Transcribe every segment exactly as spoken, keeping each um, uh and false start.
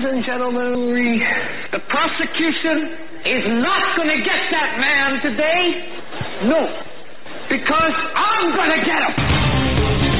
Ladies and gentlemen, we, the prosecution is not going to get that man today. No, because I'm going to get him.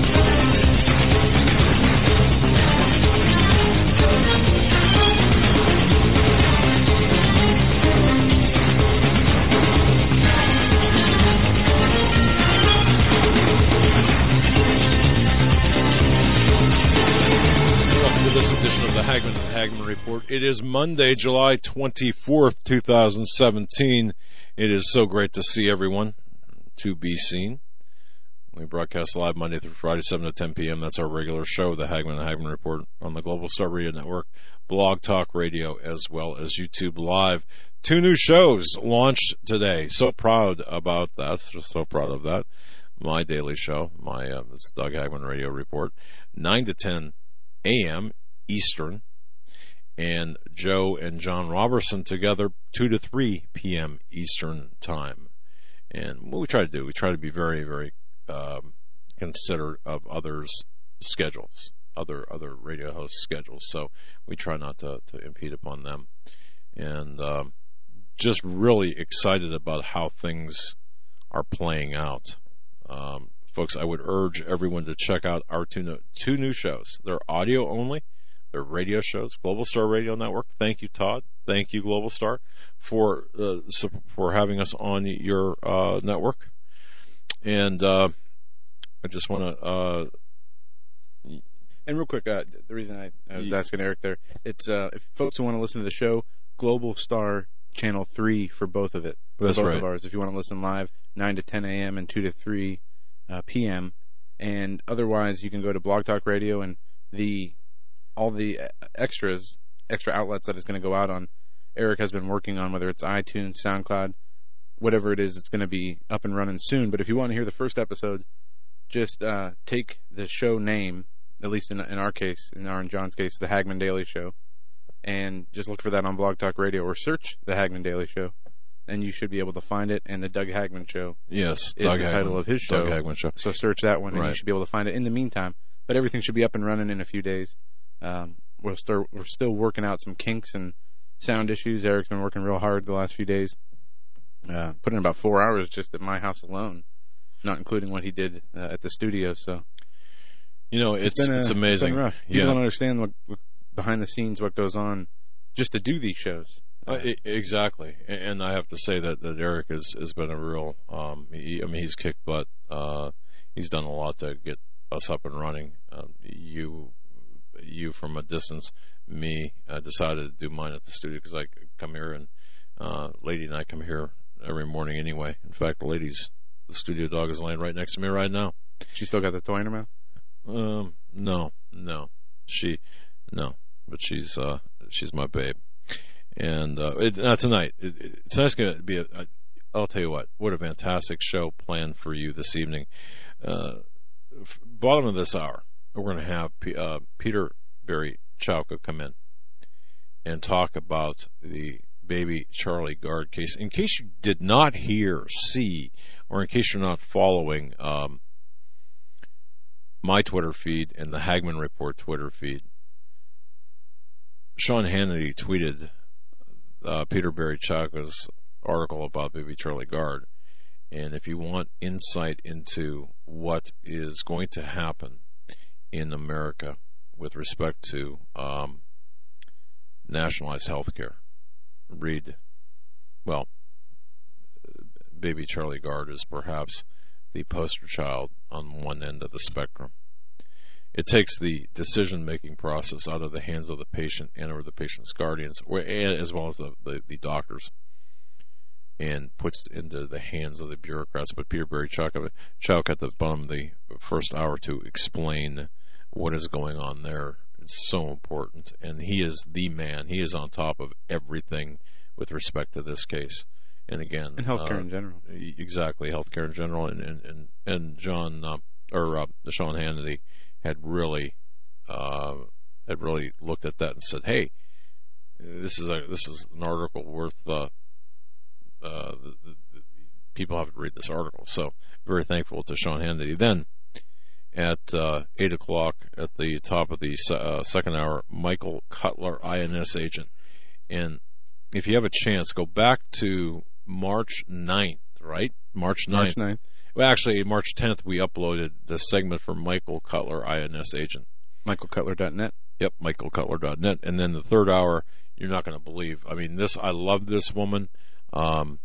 This edition of the Hagmann and Hagmann Report. It is Monday, July twenty-fourth, two thousand seventeen. It is so great to see everyone, to be seen. We broadcast live Monday through Friday, seven to ten p.m. That's our regular show, the Hagmann and Hagmann Report, on the Global Star Radio Network, Blog Talk Radio, as well as YouTube Live. Two new shows launched today. So proud about that. So proud of that. My daily show, my uh, it's Doug Hagmann Radio Report, nine to ten a.m. Eastern, and Joe and John Robertson together two to three p.m. Eastern time. And what we try to do, we try to be very, very um, considerate of others' schedules, other other radio hosts' schedules. So we try not to, to impede upon them. And um, just really excited about how things are playing out. Um, folks, I would urge everyone to check out our two new, two new shows. They're audio only. They're radio shows. Global Star Radio Network. Thank you, Todd. Thank you, Global Star, for uh, for having us on your uh, network. And uh, I just want to. Uh, and real quick, uh, the reason I, I was asking Eric there, it's uh, if folks who want to listen to the show, Global Star Channel three for both of it. That's both right. of ours. If you want to listen live, nine to ten a.m. and two to three uh, p.m. And otherwise, you can go to Blog Talk Radio and the all the extras, extra outlets that it's going to go out on. Eric has been working on, whether it's iTunes, SoundCloud, whatever it is, it's going to be up and running soon. But if you want to hear the first episode, just uh, take the show name, at least in, in our case, in our and John's case, the Hagmann Daily Show, and just look for that on Blog Talk Radio or search the Hagmann Daily Show, and you should be able to find it. And the Doug Hagmann Show yes, is Doug the Hagmann, title of his show. Doug Hagmann Show. So search that one, and right. you should be able to find it in the meantime. But everything should be up and running in a few days. Um, we're still we're still working out some kinks and sound issues. Eric's been working real hard the last few days, uh, putting about four hours just at my house alone, not including what he did uh, at the studio. So, you know, it's it's, been, uh, it's amazing. It's been rough. Yeah. People don't understand what, what behind the scenes what goes on just to do these shows. Uh, exactly, and I have to say that, that Eric has, has been a real. Um, he, I mean, he's kicked butt. Uh, he's done a lot to get us up and running. Um, you. You from a distance, me uh, decided to do mine at the studio because I come here and uh, Lady and I come here every morning anyway. In fact, the lady's the studio dog is laying right next to me right now. She still got the toy in her mouth? Um, no, no, she, no, but she's uh, she's my babe. And uh, it, not tonight. It, it, tonight's gonna be a, a. I'll tell you what. What a fantastic show planned for you this evening. Uh, bottom of this hour, we're going to have uh, Peter Barry Chowka come in and talk about the baby Charlie Gard case. In case you did not hear, see, or in case you're not following um, my Twitter feed and the Hagmann Report Twitter feed, Sean Hannity tweeted uh, Peter Barry Chowka's article about baby Charlie Gard. And if you want insight into what is going to happen in America with respect to um, nationalized health care, read, well, baby Charlie Gard is perhaps the poster child on one end of the spectrum. It takes the decision-making process out of the hands of the patient and or the patient's guardians, or as well as the, the, the doctors, and puts it into the hands of the bureaucrats. But Peter Barry Chowka, Chowka at the bottom of the first hour to explain what is going on there. It's so important, and he is the man. He is on top of everything with respect to this case. And again, and healthcare uh, in general. Exactly, healthcare in general. And and and, and John uh, or uh, Sean Hannity had really uh, had really looked at that and said, "Hey, this is a this is an article worth uh, uh, the, the, the people have to read this article." So very thankful to Sean Hannity. Then at uh, eight o'clock at the top of the uh, second hour, Michael Cutler, I N S agent. And if you have a chance, go back to March ninth, right? March ninth. March ninth. Well, actually, March tenth, we uploaded the segment for Michael Cutler, I N S agent. Michael Cutler dot net. Yep, Michael Cutler dot net. And then the third hour, you're not going to believe. I mean, this, I love this woman. Um,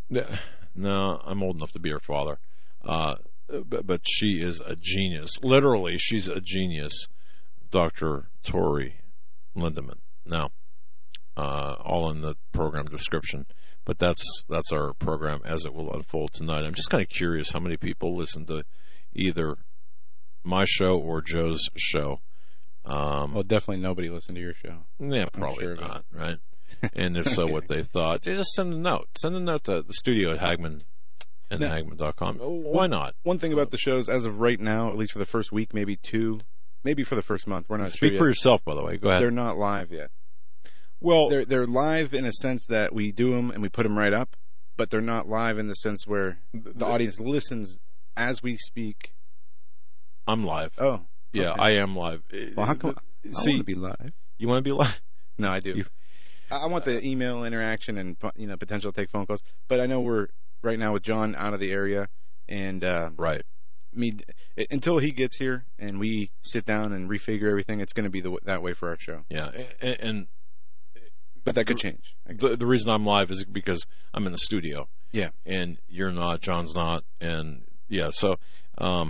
no, I'm old enough to be her father. Uh, but, but she is a genius. Literally, she's a genius. Doctor Tori Lindemann. Now, uh, all in the program description. But that's that's our program as it will unfold tonight. I'm just kind of curious how many people listen to either my show or Joe's show. Um, well, definitely nobody listened to your show. Yeah, probably sure not, right? And if so, what they thought. Just send a note. Send a note to the studio at Hagman and now, Hagman dot com. Why not? One thing about the shows, as of right now, at least for the first week, maybe two, maybe for the first month, we're not Speak sure yet. for yourself, by the way. Go ahead. They're not live yet. Well, they're they're live in a sense that we do them and we put them right up, but they're not live in the sense where the audience listens as we speak. I'm live. Oh, yeah, okay. I am live. Well, how come I See, want to be live? You want to be live? No, I do. You, I want the email interaction and, you know, potential to take phone calls. But I know we're right now with John out of the area, and uh, right. Me until he gets here and we sit down and refigure everything, it's going to be the, that way for our show. Yeah, and, and but that could change. The, the reason I'm live is because I'm in the studio. Yeah, and you're not, John's not, and yeah, so um,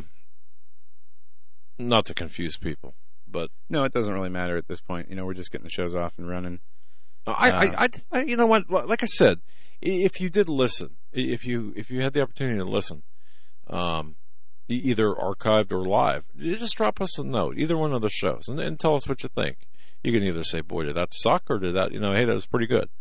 not to confuse people, but no, it doesn't really matter at this point. You know, we're just getting the shows off and running. I, uh, I, I, you know what? Like I said, if you did listen, if you if you had the opportunity to listen, um, either archived or live, just drop us a note, either one of the shows, and, and tell us what you think. You can either say, "Boy, did that suck," or "Did that, you know, hey, that was pretty good."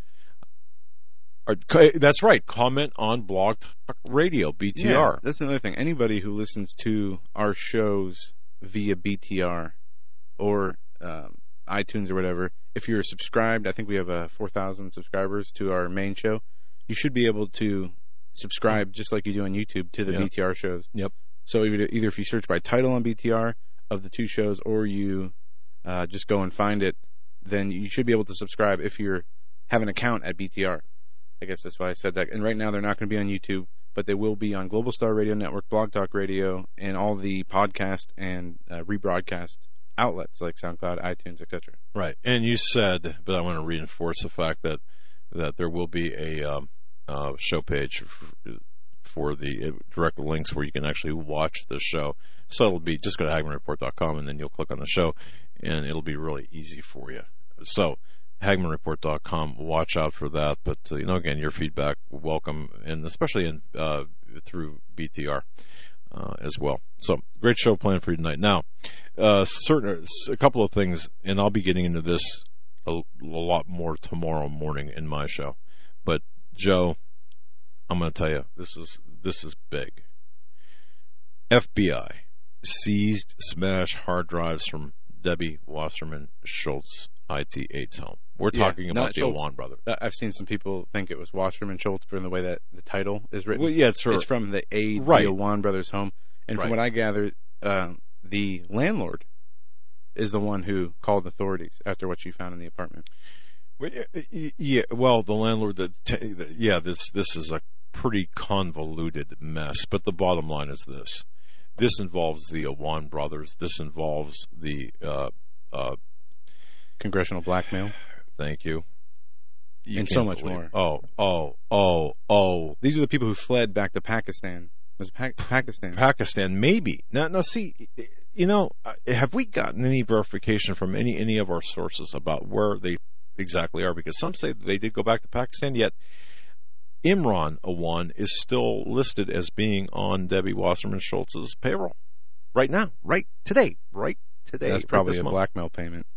Or, that's right. Comment on Blog Talk Radio, B T R. Yeah, that's another thing. Anybody who listens to our shows via B T R or um, iTunes or whatever, if you're subscribed, I think we have uh, four thousand subscribers to our main show. You should be able to subscribe just like you do on YouTube to the yep. B T R shows. Yep. So either if you search by title on B T R of the two shows, or you uh, just go and find it, then you should be able to subscribe if you have an account at B T R. I guess that's why I said that. And right now they're not going to be on YouTube, but they will be on Global Star Radio Network, Blog Talk Radio, and all the podcast and uh, rebroadcast outlets like SoundCloud, iTunes, et cetera. Right. And you said, but I want to reinforce the fact that that there will be a um, uh, show page for, for the uh, direct links where you can actually watch the show. So it'll be, just go to Hagman Report dot com and then you'll click on the show, and it'll be really easy for you. So Hagman Report dot com, watch out for that. But, uh, you know, again, your feedback, welcome, and especially in uh, through B T R uh, as well. So, great show planned for you tonight. Now, uh, certain a couple of things, and I'll be getting into this a, a lot more tomorrow morning in my show. But, Joe, I'm going to tell you, this is this is big. F B I seized smash hard drives from Debbie Wasserman Schultz I T eight's home. We're talking yeah, about the Schultz. Awan brothers. I've seen some people think it was Wasserman Schultz from the way that the title is written. Well, yeah, it's, her. It's from the A. Right. The Awan brothers' home. And from right. what I gather, uh, the landlord is the one who called authorities after what she found in the apartment. Well, yeah, well, the landlord, that t- yeah, this this is a pretty convoluted mess. But the bottom line is this. This involves the Awan brothers. This involves the... Uh, uh, Congressional blackmail. Thank you. you and so much more. Oh, oh, oh, oh. These are the people who fled back to Pakistan. Was it pa- Pakistan? Pakistan, maybe. Now, now, see, you know, have we gotten any verification from any any of our sources about where they exactly are? Because some say they did go back to Pakistan, yet Imran Awan is still listed as being on Debbie Wasserman Schultz's payroll right now, right today, right today. That's probably a month. blackmail payment.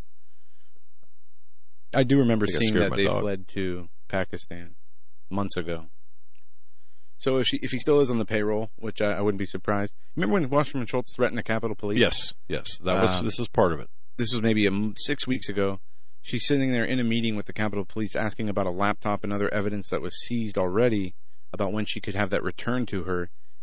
I do remember seeing that they dog. fled to Pakistan months ago. So if she, if he still is on the payroll, which I, I wouldn't be surprised. Remember when Wasserman Schultz threatened the Capitol Police? Yes, yes. That was. Um, this is part of it. This was maybe a, six weeks ago. She's sitting there in a meeting with the Capitol Police asking about a laptop and other evidence that was seized already about when she could have that returned to her.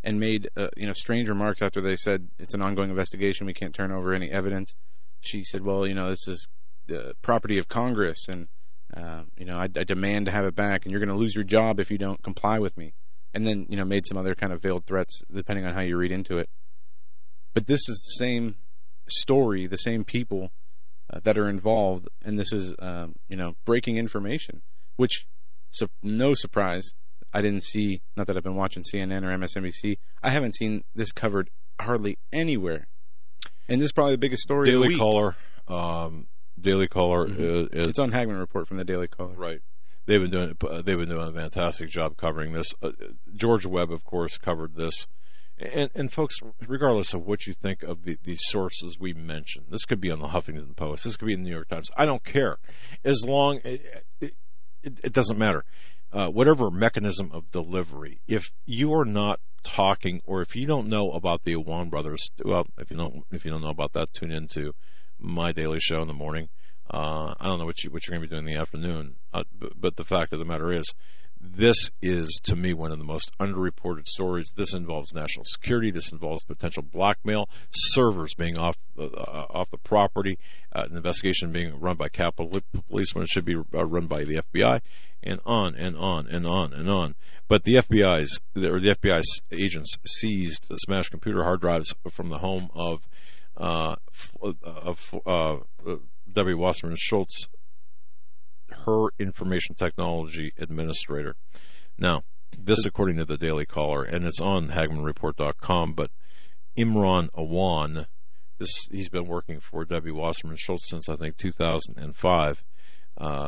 and made uh, you know strange remarks after they said it's an ongoing investigation. We can't turn over any evidence. She said, "Well, you know, this is the property of Congress, and uh, you know, I, I demand to have it back, and you're going to lose your job if you don't comply with me." And then you know, made some other kind of veiled threats, depending on how you read into it. But this is the same story, the same people uh, that are involved, and this is um, you know breaking information, which so no surprise. I didn't see, not that I've been watching C N N or M S N B C, I haven't seen this covered hardly anywhere. And this is probably the biggest story Daily of the week. Caller, um, Daily Caller. Mm-hmm. Is, it's on Hagman Report from the Daily Caller. Right. They've been doing uh, they've been doing a fantastic job covering this. Uh, George Webb, of course, covered this. And, and folks, regardless of what you think of the, these sources we mentioned, this could be on the Huffington Post, this could be in the New York Times. I don't care, as long it, it, it doesn't matter. Uh, whatever mechanism of delivery, if you are not talking, or if you don't know about the Awan brothers, well, if you don't, if you don't know about that, tune into my daily show in the morning. Uh, I don't know what you what you're going to be doing in the afternoon, uh, but, but the fact of the matter is, this is to me one of the most underreported stories. This involves national security. This involves potential blackmail, servers being off uh, off the property, uh, an investigation being run by Capitol Police when it should be uh, run by the F B I, and on and on and on and on. But the F B I's or the F B I agents seized the smashed computer hard drives from the home of uh, of uh, Debbie Wasserman Schultz, her information technology administrator. Now, this according to the Daily Caller, and it's on Hagman Report dot com, but Imran Awan, this he's been working for Debbie Wasserman Schultz since, I think, two thousand five. Uh,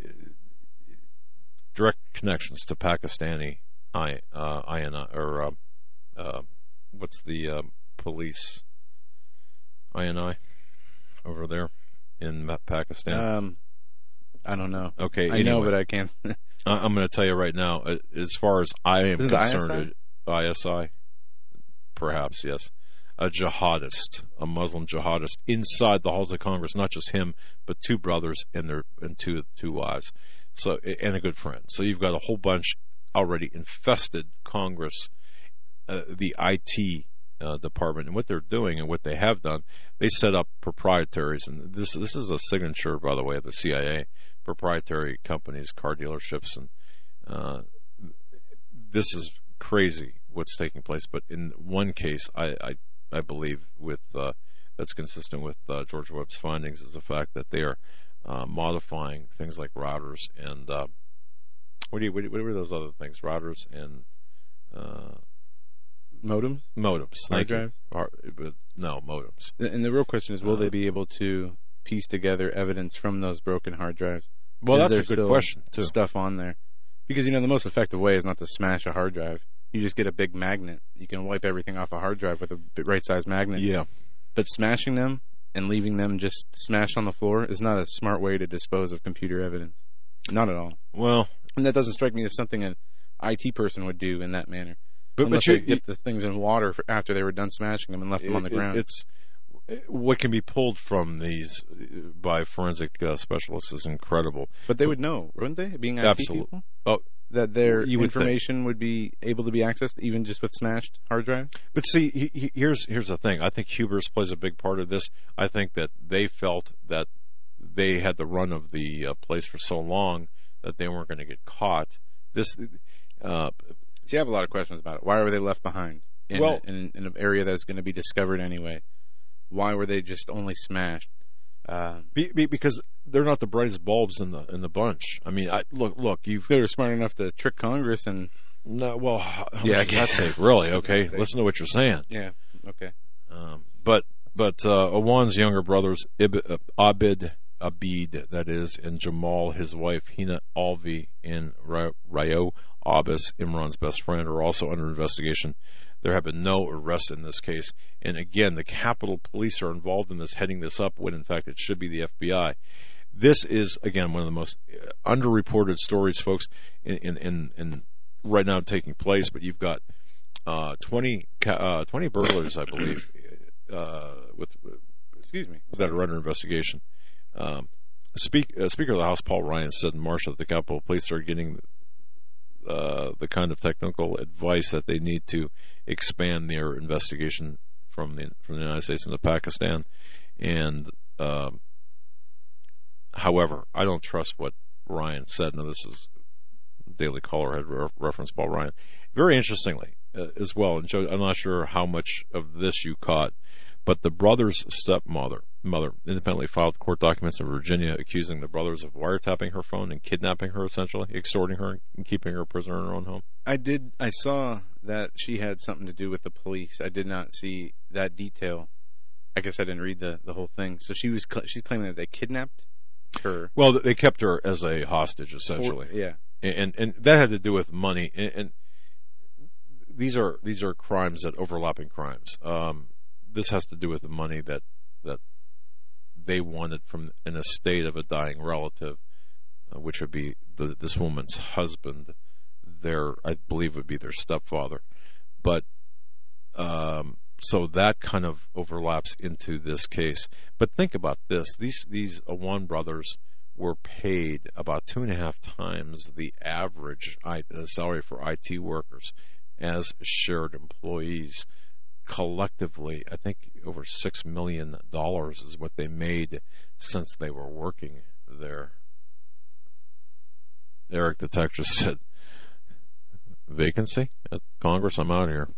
direct connections to Pakistani I, uh, I N I, or uh, uh, what's the uh, police I N I over there in Pakistan? Um, I don't know. Okay, I anyway, know, but I can't. I'm going to tell you right now, as far as I am Is it concerned, I S I, perhaps, yes, a jihadist, a Muslim jihadist inside the halls of Congress, not just him, but two brothers and their and two two wives, so and a good friend. So you've got a whole bunch already infested Congress, uh, the I T uh, department, and what they're doing and what they have done. They set up proprietaries, and this this is a signature, by the way, of the C I A. Proprietary companies, car dealerships, and uh, this is crazy what's taking place. But in one case, I I, I believe with uh, that's consistent with uh, George Webb's findings is the fact that they are uh, modifying things like routers and uh, what do you what, what were those other things? Routers and uh, Modems? Modems. Hard drives? Hard, but no, modems. And the real question is, will uh, they be able to piece together evidence from those broken hard drives? Well, Is that's there a good still question, too. Stuff on there. Because, you know, the most effective way is not to smash a hard drive. You just get a big magnet. You can wipe everything off a hard drive with a right-sized magnet. Yeah. But smashing them and leaving them just smashed on the floor is not a smart way to dispose of computer evidence. Not at all. Well, and that doesn't strike me as something an I T person would do in that manner. But, Unless but you, they dipped the things in water for after they were done smashing them and left them on the it, ground. It's what can be pulled from these by forensic uh, specialists is incredible. But they would know, wouldn't they? Being I T Absolutely. people? Oh, that their you would information think. would be able to be accessed even just with smashed hard drives? But see, he, he, here's here's the thing. I think hubris plays a big part of this. I think that they felt that they had the run of the uh, place for so long that they weren't going to get caught. This, uh, see, I have a lot of questions about it. Why were they left behind in, well, in, in an area that's going to be discovered anyway? Why were they just only smashed? Uh, be, be, because they're not the brightest bulbs in the in the bunch. I mean, I, look, look, you've they were smart enough to trick Congress and no. Well, how yeah, much I guess does that take? Really? Okay, listen to what you're saying. Yeah. Okay. Um, but but uh, Awan's younger brothers, Ib, uh, Abid Abid, that is, and Jamal, his wife Hina Alvi, and Rayo Abbas, Imran's best friend, are also under investigation. There have been no arrests in this case. And again, the Capitol Police are involved in this, heading this up, when in fact it should be the F B I. This is, again, one of the most underreported stories, folks, in, in, in, in right now taking place. But you've got uh, twenty, uh, twenty burglars, I believe, uh, with excuse me, that are under investigation. Um, speak, uh, Speaker of the House Paul Ryan said in March that the Capitol Police are getting uh, the kind of technical advice that they need to expand their investigation from the from the United States into Pakistan. And uh, however, I don't trust what Ryan said. Now, this is Daily Caller had re- referenced Paul Ryan. Very interestingly, uh, as well, and Joe, I'm not sure how much of this you caught, but the brother's stepmother mother independently filed court documents in Virginia accusing the brothers of wiretapping her phone and kidnapping her, essentially, extorting her and keeping her a prisoner in her own home. I did. I saw that she had something to do with the police. I did not see that detail. I guess I didn't read the, the whole thing. So she was cl- she's claiming that they kidnapped her. Well, they kept her as a hostage, essentially. For, yeah, and and that had to do with money. And, and these are these are crimes that overlapping crimes. Um, this has to do with the money that that they wanted from an estate of a dying relative, uh, which would be the, this woman's husband. Their, I believe, would be their stepfather. But um, so that kind of overlaps into this case. But think about this: these these Awan brothers were paid about two and a half times the average I, uh, salary for I T workers as shared employees. Collectively, I think over six million dollars is what they made since they were working there. Eric the Tech just said, vacancy at Congress, I'm out of here.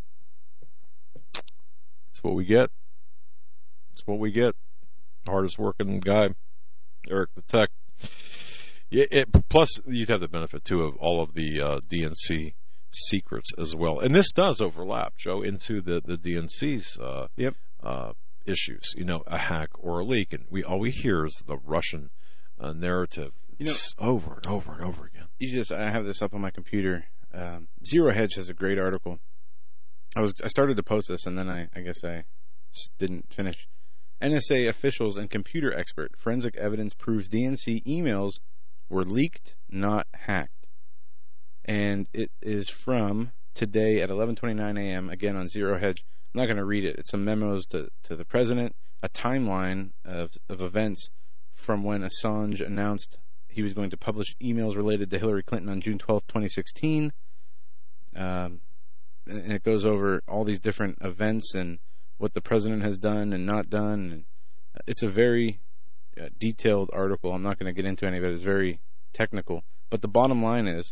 That's what we get. That's what we get. Hardest working guy, Eric the Tech. Yeah, it, plus, you'd have the benefit, too, of all of the uh, D N C secrets as well. And this does overlap, Joe, into the, the D N C's uh, yep. uh, issues. You know, a hack or a leak. And we all we hear is the Russian uh, narrative. You know, over and over and over again. You just, I have this up on my computer. Um, Zero Hedge has a great article. I was I started to post this, and then I, I guess I didn't finish. N S A officials and computer expert. Forensic evidence proves D N C emails were leaked, not hacked. And it is from today at eleven twenty-nine a.m., again on Zero Hedge. I'm not going to read it. It's some memos to, to the president, a timeline of, of events from when Assange announced he was going to publish emails related to Hillary Clinton on June twelfth, twenty sixteen. Um, and it goes over all these different events and what the president has done and not done. And it's a very uh, detailed article. I'm not going to get into any of it. It's very technical. But the bottom line is,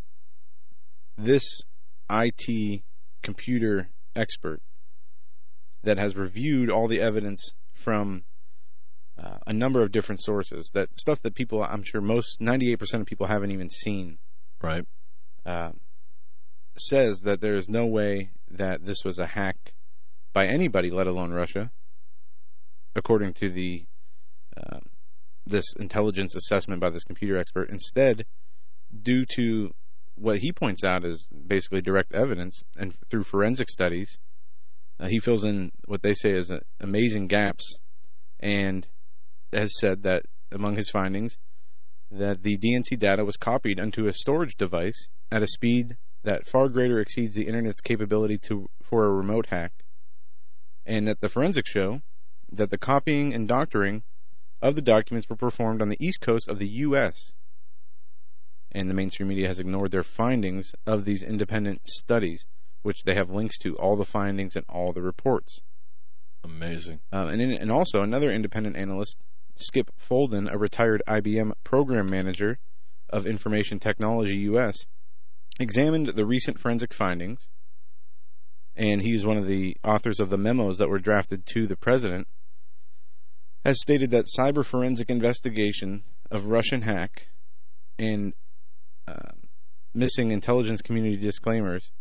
this I T computer expert that has reviewed all the evidence from uh, a number of different sources, that stuff that people, I'm sure most, ninety-eight percent of people haven't even seen, right? Uh, says that there is no way that this was a hack by anybody, let alone Russia, according to the um, this intelligence assessment by this computer expert. Instead, due to what he points out is basically direct evidence, and through forensic studies, uh, he fills in what they say is uh, amazing gaps, and has said that among his findings, that the D N C data was copied onto a storage device at a speed that far greater exceeds the Internet's capability to for a remote hack, and that the forensics show that the copying and doctoring of the documents were performed on the east coast of the U S, and the mainstream media has ignored their findings of these independent studies, which they have links to all the findings and all the reports. Amazing. Uh, and, in, and also another independent analyst, Skip Folden, a retired I B M program manager of Information Technology U S, examined the recent forensic findings, and he's one of the authors of the memos that were drafted to the president, has stated that cyber forensic investigation of Russian hack and uh, missing intelligence community disclaimers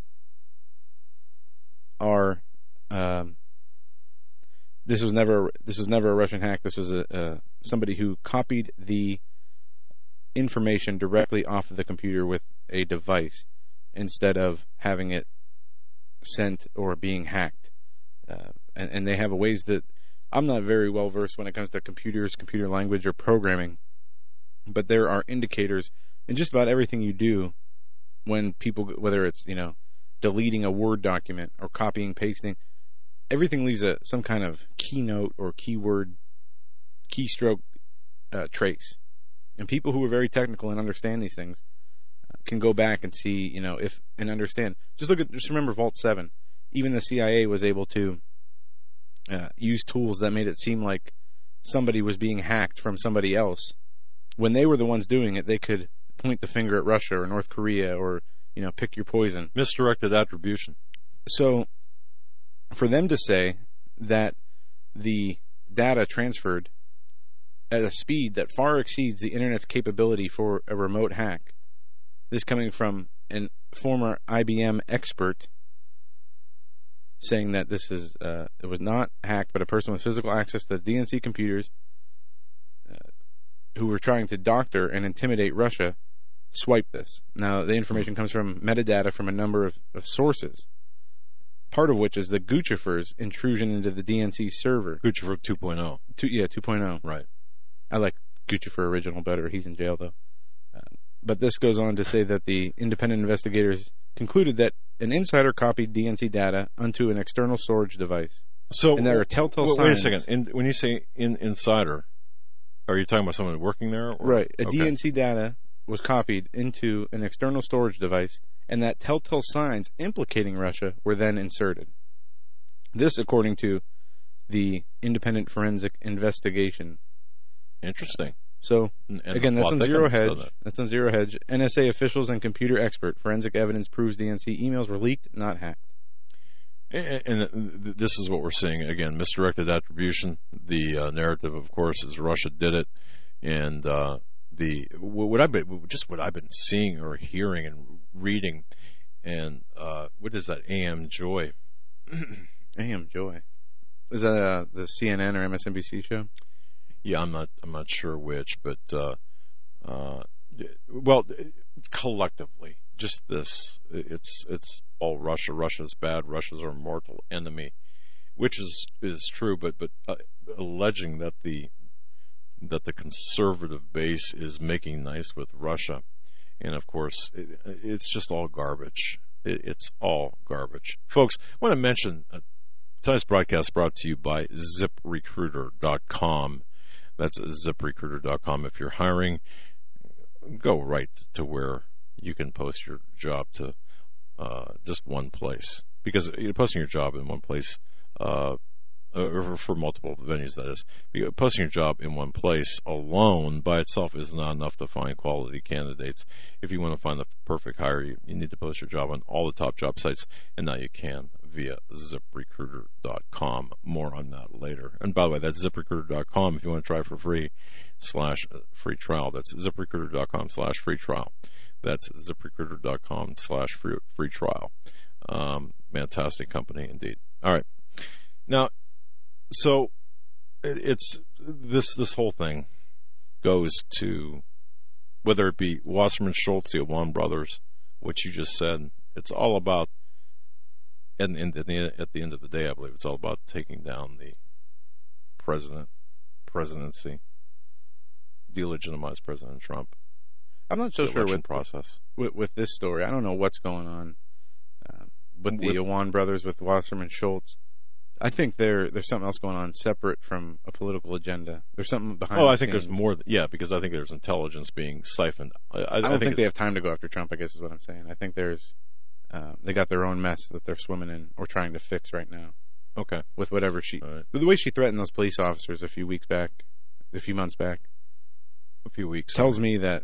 are um, this was never this was never a Russian hack. This was a, a somebody who copied the information directly off of the computer with a device instead of having it sent or being hacked. Uh, and, and they have a ways that I'm not very well versed when it comes to computers, computer language, or programming, but there are indicators in just about everything you do when people, whether it's, you know, deleting a Word document or copying, pasting, everything leaves a some kind of keynote or keyword, keystroke uh, trace. And people who are very technical and understand these things can go back and see, you know, if and understand. Just look at, just remember Vault seven. Even the C I A was able to uh, use tools that made it seem like somebody was being hacked from somebody else. When they were the ones doing it, they could point the finger at Russia or North Korea or, you know, pick your poison. Misdirected attribution. So, for them to say that the data transferred at a speed that far exceeds the Internet's capability for a remote hack, this coming from a former I B M expert saying that this is uh, it was not hacked, but a person with physical access to the D N C computers uh, who were trying to doctor and intimidate Russia swiped this. Now, the information comes from metadata from a number of, of sources, part of which is the Guccifer's intrusion into the D N C server. Guccifer two point oh. Two, yeah, two point oh. Right. I like Guccifer original better. He's in jail, though. Uh, but this goes on to say that the independent investigators concluded that an insider copied D N C data onto an external storage device. So, and there are telltale wait, signs. Wait a second. In, when you say in, insider, are you talking about someone working there? Or? Right. A okay. D N C data was copied into an external storage device, and that telltale signs implicating Russia were then inserted. This, according to the independent forensic investigation. Interesting. So, and, and again, that's on Zero Hedge. That. That's on Zero Hedge. N S A officials and computer expert. Forensic evidence proves D N C emails were leaked, not hacked. And, and this is what we're seeing. Again, misdirected attribution. The uh, narrative, of course, is Russia did it. And uh, the what I've been, just what I've been seeing or hearing and reading, and uh, what is that? A M Joy. A M Joy. Is that uh, the C N N or M S N B C show? Yeah, I'm not. I'm not sure which, but uh, uh, well, collectively, just this. It's it's all Russia. Russia's bad. Russia's our mortal enemy, which is is true. But but uh, alleging that the that the conservative base is making nice with Russia, and of course, it, it's just all garbage. It, it's all garbage, folks. I want to mention uh, tonight's broadcast brought to you by zip recruiter dot com. That's zip recruiter dot com. If you're hiring, go right to where you can post your job to uh, just one place. Because you're posting your job in one place, uh, or for multiple venues, that is. Posting your job in one place alone by itself is not enough to find quality candidates. If you want to find the perfect hire, you, you need to post your job on all the top job sites, and now you can via zip recruiter dot com. More on that later. And by the way, that's zip recruiter dot com if you want to try for free slash free trial. That's zip recruiter dot com slash free trial. That's zip recruiter dot com slash free free trial. Um, fantastic company indeed. All right. Now, so it's this this whole thing goes to whether it be Wasserman Schultz, the Owan brothers, what you just said. It's all about. And, and at, the, at the end of the day, I believe it's all about taking down the president, presidency, delegitimize President Trump. I'm not so sure with process with, with this story. I don't know what's going on uh, with the Owan brothers, with Wasserman Schultz. I think there there's something else going on separate from a political agenda. There's something behind. Oh, the I think scenes. there's more. Yeah, because I think there's intelligence being siphoned. I, I, I don't I think, think they have time to go after Trump, I guess is what I'm saying. I think there's. Uh, they got their own mess that they're swimming in or trying to fix right now. Okay. With whatever she... Right. The way she threatened those police officers a few weeks back, a few months back... A few weeks. Tells okay. me that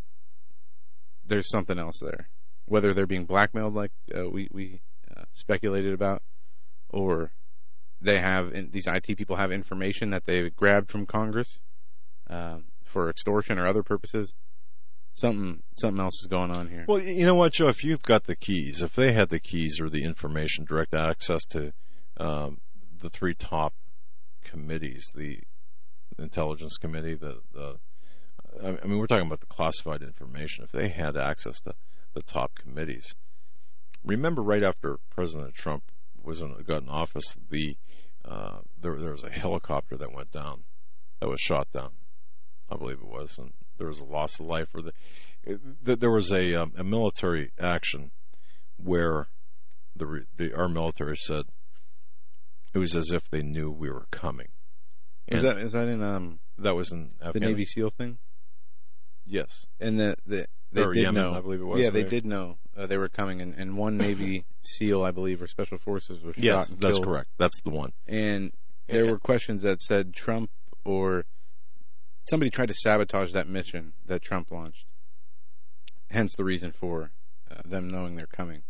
there's something else there. Whether they're being blackmailed like uh, we, we uh, speculated about, or they have... In, these I T people have information that they grabbed from Congress uh, for extortion or other purposes. Something something else is going on here. Well, you know what, Joe? If you've got the keys, if they had the keys or the information, direct access to um, the three top committees, the Intelligence Committee, the, the I mean, we're talking about the classified information. If they had access to the top committees, remember right after President Trump was in, got in office, the uh, there there was a helicopter that went down, that was shot down, I believe it was, and there was a loss of life, or the, the there was a um, a military action where the, the our military said it was as if they knew we were coming. And is that is that in um that was in the Navy SEAL thing? Yes, and the the they or did Yemen, know. I believe it was. Yeah, they right? did know uh, they were coming, and, and one Navy SEAL, I believe, or Special Forces was Yes, shot and that's killed. correct. That's the one. And there Yeah. were questions that said Trump or somebody tried to sabotage that mission that Trump launched. Hence the reason for uh, them knowing they're coming.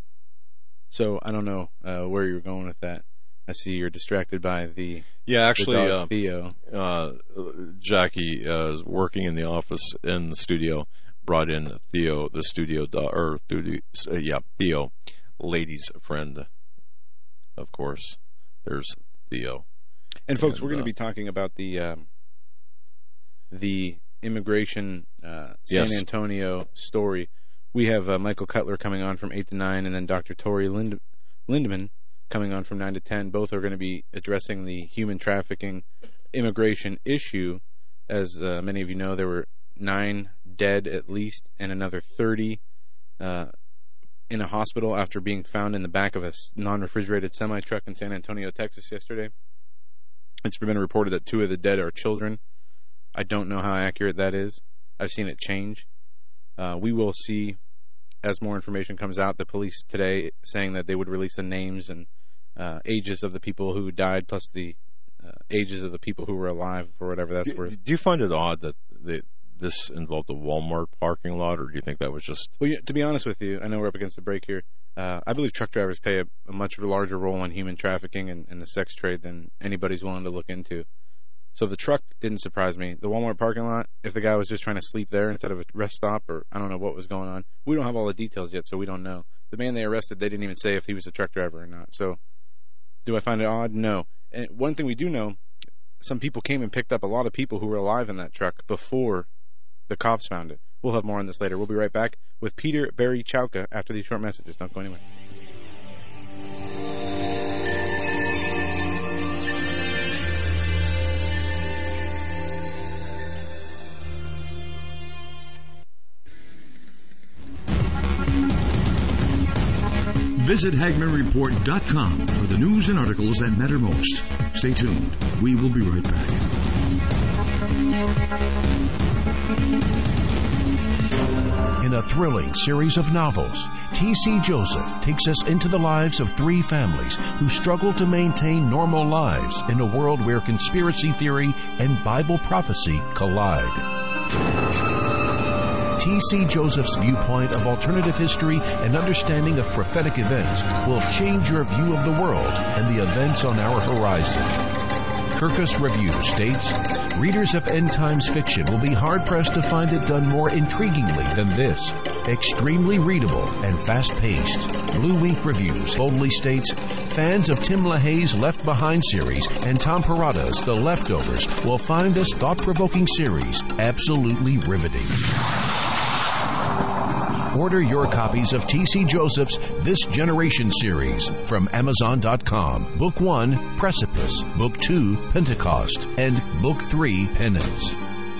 So I don't know uh, where you're going with that. I see you're distracted by the Yeah, actually, the dog uh, Theo. uh, Jackie, uh, working in the office in the studio, brought in Theo, the studio dog, or Theo, uh, yeah, Theo, ladies' friend. Of course, there's Theo. And folks, and, we're going to uh, be talking about the um, the immigration uh, San Yes. Antonio story. We have uh, Michael Cutler coming on from eight to nine, and then Doctor Tori Lind- Lindemann coming on from nine to ten. Both are going to be addressing the human trafficking immigration issue. As uh, many of you know, there were nine dead at least, and another thirty uh, in a hospital after being found in the back of a non-refrigerated semi-truck in San Antonio, Texas yesterday. It's been reported that two of the dead are children. I don't know how accurate that is. I've seen it change. Uh, we will see as more information comes out. The police today saying that they would release the names and uh, ages of the people who died, plus the uh, ages of the people who were alive, for whatever that's Do, worth. do you find it odd that they, this involved a Walmart parking lot, or do you think that was just... Well, yeah, to be honest with you, I know we're up against the break here. Uh, I believe truck drivers play a, a much larger role in human trafficking and, and the sex trade than anybody's willing to look into. So the truck didn't surprise me. The Walmart parking lot, if the guy was just trying to sleep there instead of a rest stop, or I don't know what was going on. We don't have all the details yet, so we don't know. The man they arrested, they didn't even say if he was a truck driver or not. So do I find it odd? No. And one thing we do know, some people came and picked up a lot of people who were alive in that truck before the cops found it. We'll have more on this later. We'll be right back with Peter Barry Chowka after these short messages. Don't go anywhere. Visit Hagman Report dot com for the news and articles that matter most. Stay tuned. We will be right back. In a thrilling series of novels, T C Joseph takes us into the lives of three families who struggle to maintain normal lives in a world where conspiracy theory and Bible prophecy collide. T C Joseph's viewpoint of alternative history and understanding of prophetic events will change your view of the world and the events on our horizon. Kirkus Review states, readers of end times fiction will be hard-pressed to find it done more intriguingly than this. Extremely readable and fast-paced. Blue Wink Reviews boldly states, fans of Tim LaHaye's Left Behind series and Tom Perrotta's The Leftovers will find this thought-provoking series absolutely riveting. Order your copies of T C Joseph's This Generation series from Amazon dot com. Book one, Precipice. Book two, Pentecost. And Book three, Penance.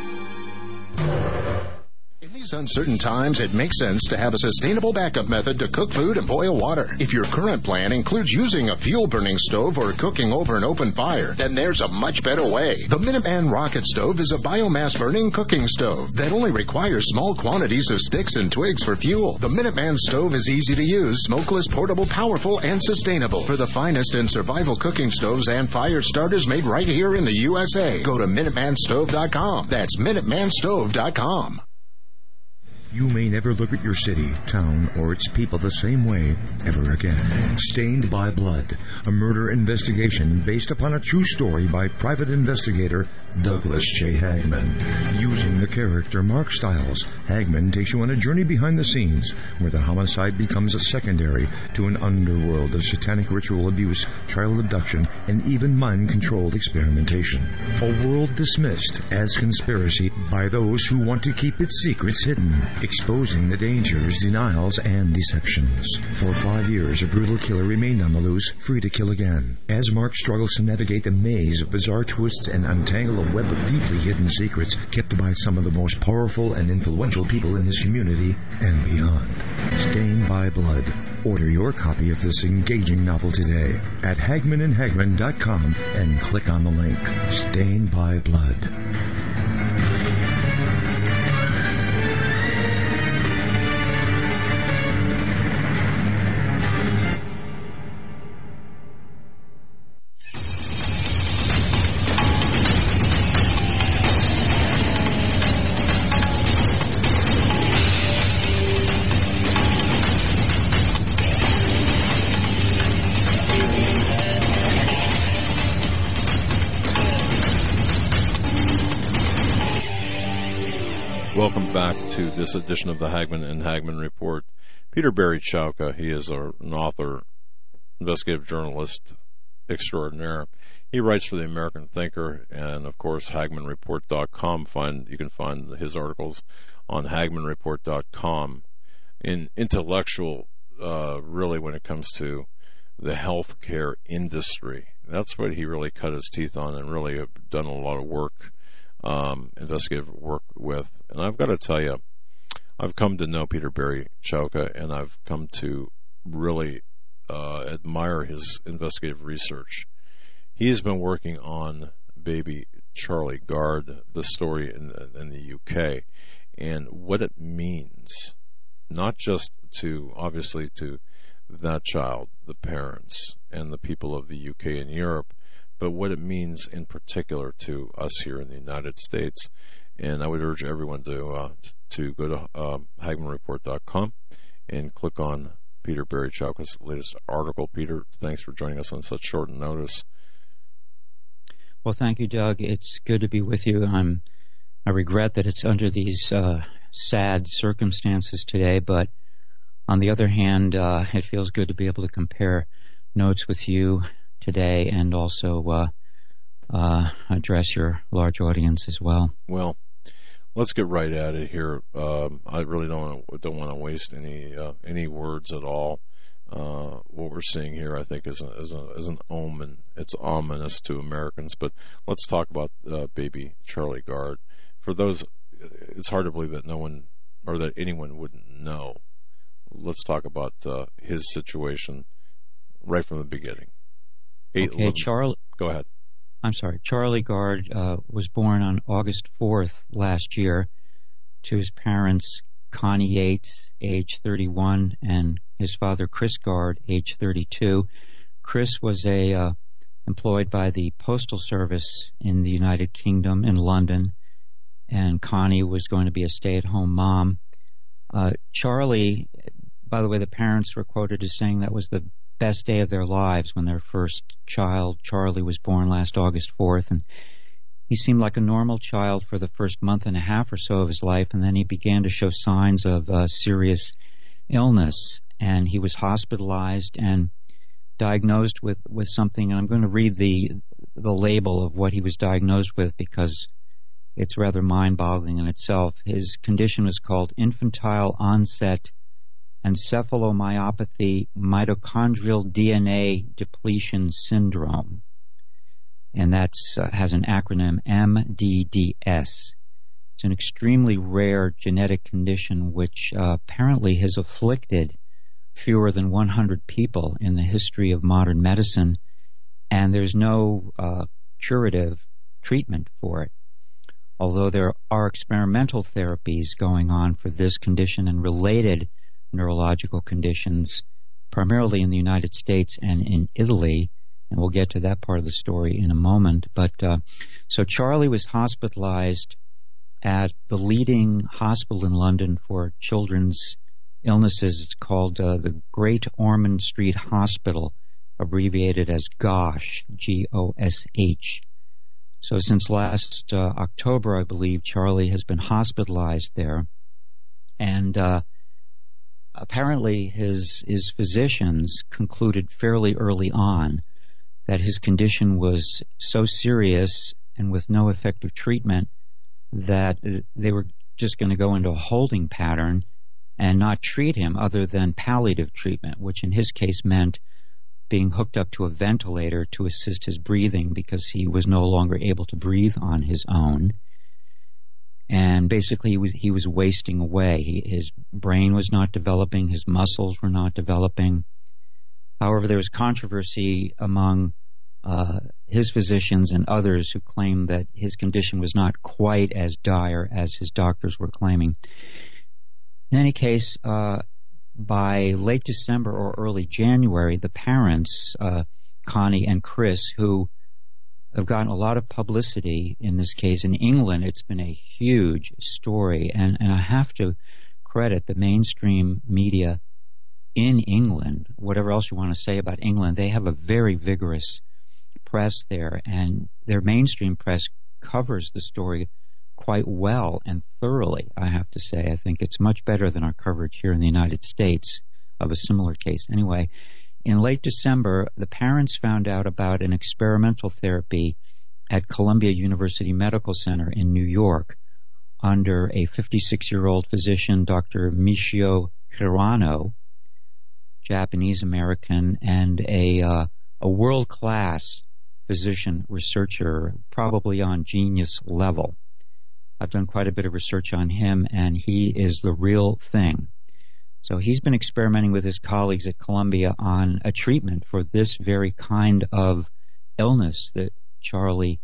In these uncertain times, it makes sense to have a sustainable backup method to cook food and boil water. If your current plan includes using a fuel-burning stove or cooking over an open fire, then there's a much better way. The Minuteman Rocket Stove is a biomass-burning cooking stove that only requires small quantities of sticks and twigs for fuel. The Minuteman Stove is easy to use, smokeless, portable, powerful, and sustainable. For the finest in survival cooking stoves and fire starters made right here in the U S A, go to Minuteman Stove dot com. That's Minuteman Stove dot com. You may never look at your city, town, or its people the same way ever again. Stained by Blood, a murder investigation based upon a true story by private investigator Douglas J. Hagman. Using the character Mark Stiles, Hagman takes you on a journey behind the scenes where the homicide becomes a secondary to an underworld of satanic ritual abuse, child abduction, and even mind-controlled experimentation. A world dismissed as conspiracy by those who want to keep its secrets hidden, exposing the dangers, denials, and deceptions. For five years, a brutal killer remained on the loose, free to kill again. As Mark struggles to navigate the maze of bizarre twists and untangle a web of deeply hidden secrets kept by some of the most powerful and influential people in his community and beyond. Stained by Blood. Order your copy of this engaging novel today at Hagman and Hagman dot com and click on the link. Stained by Blood. Welcome back to this edition of the Hagmann and Hagmann Report. Peter Barry Chowka, he is a, an author, investigative journalist extraordinaire. He writes for the American Thinker and, of course, Hagmann Report dot com. Find, you can find his articles on Hagmann Report dot com. In intellectual, uh, really, when it comes to the healthcare industry, that's what he really cut his teeth on and really have done a lot of work. Um, investigative work with. And I've got to tell you, I've come to know Peter Barry Chowka, and I've come to really uh, admire his investigative research. He's been working on baby Charlie Gard, the story in, in the U K, and what it means, not just to, obviously, to that child, the parents, and the people of the U K and Europe, but what it means in particular to us here in the United States. And I would urge everyone to uh, to go to uh, Hagmann Report dot com and click on Peter Barry Chowka's latest article. Peter, thanks for joining us on such short notice. Well, thank you, Doug. It's good to be with you. I'm, I regret that it's under these uh, sad circumstances today, but on the other hand, uh, it feels good to be able to compare notes with you today and also uh, uh, address your large audience as well. Well, let's get right at it here. Um, I really don't wanna, don't want to waste any uh, any words at all. Uh, what we're seeing here, I think, is, a, is, a, is an omen. It's ominous to Americans. But let's talk about uh, baby Charlie Gard. For those, it's hard to believe that no one or that anyone wouldn't know. Let's talk about uh, his situation right from the beginning. Eight, okay, Charlie. Go ahead. I'm sorry. Charlie Gard uh, was born on August fourth last year to his parents, Connie Yates, age thirty-one, and his father, Chris Gard, age thirty-two. Chris was a uh, employed by the Postal Service in the United Kingdom in London, and Connie was going to be a stay-at-home mom. Uh, Charlie, by the way, the parents were quoted as saying that was the best day of their lives when their first child, Charlie, was born last August fourth. And he seemed like a normal child for the first month and a half or so of his life, and then he began to show signs of uh, serious illness. And he was hospitalized and diagnosed with, with something, and I'm going to read the the label of what he was diagnosed with because it's rather mind-boggling in itself. His condition was called infantile onset encephalomyopathy mitochondrial D N A depletion syndrome, and that uh, has an acronym M D D S. It's an extremely rare genetic condition which uh, apparently has afflicted fewer than one hundred people in the history of modern medicine, and there's no uh, curative treatment for it. Although there are experimental therapies going on for this condition and related neurological conditions, primarily in the United States and in Italy, and we'll get to that part of the story in a moment. But uh, so Charlie was hospitalized at the leading hospital in London for children's illnesses. It's called uh, the Great Ormond Street Hospital, abbreviated as GOSH, G O S H. So since last uh, October, I believe, Charlie has been hospitalized there, and uh, apparently his his physicians concluded fairly early on that his condition was so serious and with no effective treatment that they were just going to go into a holding pattern and not treat him other than palliative treatment, which in his case meant being hooked up to a ventilator to assist his breathing because he was no longer able to breathe on his own. And basically he was, he was wasting away. He, his brain was not developing, his muscles were not developing. However, there was controversy among uh, his physicians and others who claimed that his condition was not quite as dire as his doctors were claiming. In any case, uh, by late December or early January, the parents, uh, Connie and Chris, who have gotten a lot of publicity in this case. In England, it's been a huge story, and, and I have to credit the mainstream media in England. Whatever else you want to say about England, they have a very vigorous press there, and their mainstream press covers the story quite well and thoroughly, I have to say. I think it's much better than our coverage here in the United States of a similar case. Anyway, in late December, the parents found out about an experimental therapy at Columbia University Medical Center in New York under a fifty-six-year-old physician, Doctor Michio Hirano, Japanese-American, and a, uh, a world-class physician researcher, probably on genius level. I've done quite a bit of research on him, and he is the real thing. So he's been experimenting with his colleagues at Columbia on a treatment for this very kind of illness that Charlie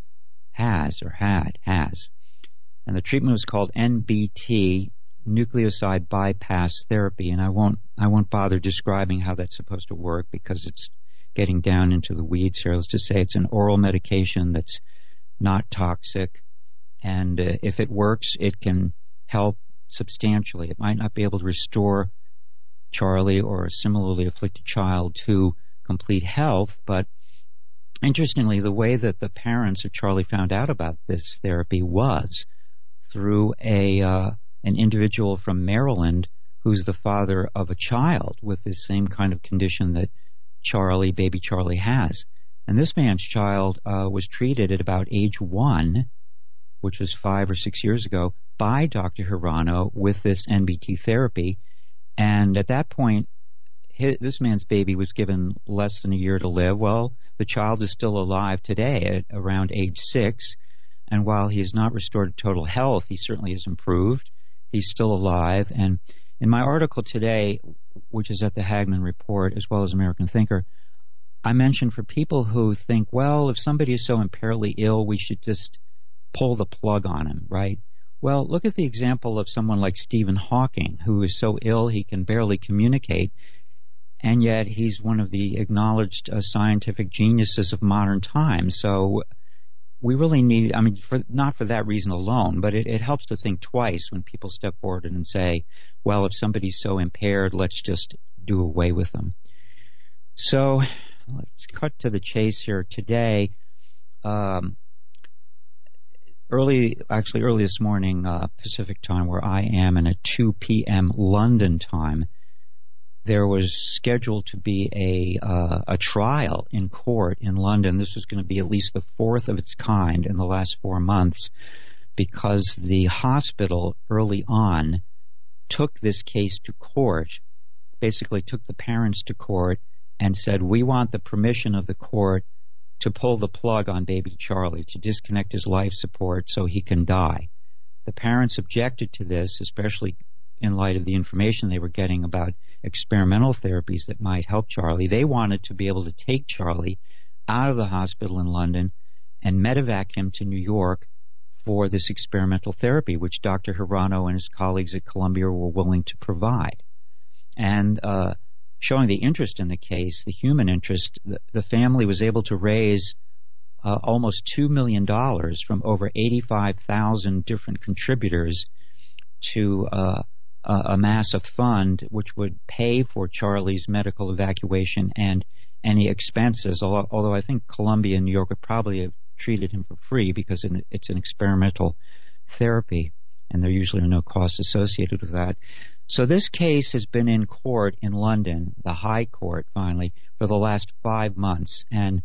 has or had, has. And the treatment was called N B T, nucleoside bypass therapy, and I won't I won't bother describing how that's supposed to work because it's getting down into the weeds here. Let's just say it's an oral medication that's not toxic, and uh, if it works, it can help substantially. It might not be able to restore Charlie or a similarly afflicted child to complete health, but interestingly, the way that the parents of Charlie found out about this therapy was through a uh, an individual from Maryland who's the father of a child with the same kind of condition that Charlie, baby Charlie, has. And this man's child uh, was treated at about age one, which was five or six years ago, by Doctor Hirano with this N B T therapy. And at that point, his, this man's baby was given less than a year to live. Well, the child is still alive today at around age six. And while he is not restored to total health, he certainly has improved. He's still alive. And in my article today, which is at the Hagmann Report, as well as American Thinker, I mentioned for people who think, well, if somebody is so impairedly ill, we should just pull the plug on him, right? Well, look at the example of someone like Stephen Hawking, who is so ill he can barely communicate, and yet he's one of the acknowledged uh, scientific geniuses of modern times. So we really need, I mean, for, not for that reason alone, but it, it helps to think twice when people step forward and say, well, if somebody's so impaired, let's just do away with them. So let's cut to the chase here. Today, um, early, actually early this morning, uh, Pacific time, where I am, and at two p.m. London time, there was scheduled to be a uh, a trial in court in London. This was going to be at least the fourth of its kind in the last four months because the hospital early on took this case to court, basically took the parents to court and said, we want the permission of the court to pull the plug on baby Charlie, to disconnect his life support so he can die. The parents objected to this, especially in light of the information they were getting about experimental therapies that might help Charlie. They wanted to be able to take Charlie out of the hospital in London and medevac him to New York for this experimental therapy, which Doctor Hirano and his colleagues at Columbia were willing to provide. And uh, showing the interest in the case, the human interest, the, the family was able to raise uh, almost two million dollars from over eighty-five thousand different contributors to uh, a massive fund which would pay for Charlie's medical evacuation and any expenses, although I think Columbia and New York would probably have treated him for free because it's an experimental therapy, and there usually are no costs associated with that. So this case has been in court in London, the High Court finally, for the last five months. And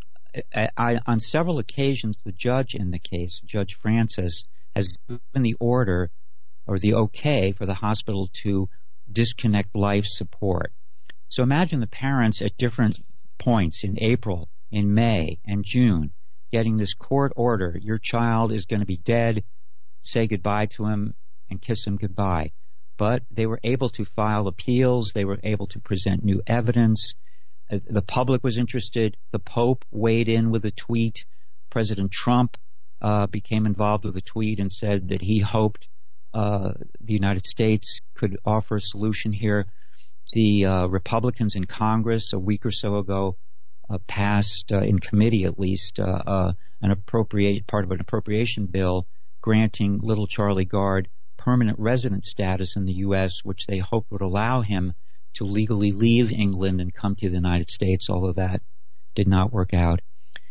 I, I, on several occasions, the judge in the case, Judge Francis, has given the order or the okay for the hospital to disconnect life support. So imagine the parents at different points in April, in May, and June getting this court order. Your child is going to be dead. Say goodbye to him and kiss him goodbye. But they were able to file appeals. They were able to present new evidence. Uh, the public was interested. The Pope weighed in with a tweet. President Trump uh, became involved with a tweet and said that he hoped Uh, the United States could offer a solution here. The uh, Republicans in Congress a week or so ago uh, passed, uh, in committee at least, uh, uh, an appropriate part of an appropriation bill granting little Charlie Gard permanent resident status in the U S, which they hoped would allow him to legally leave England and come to the United States, although that did not work out.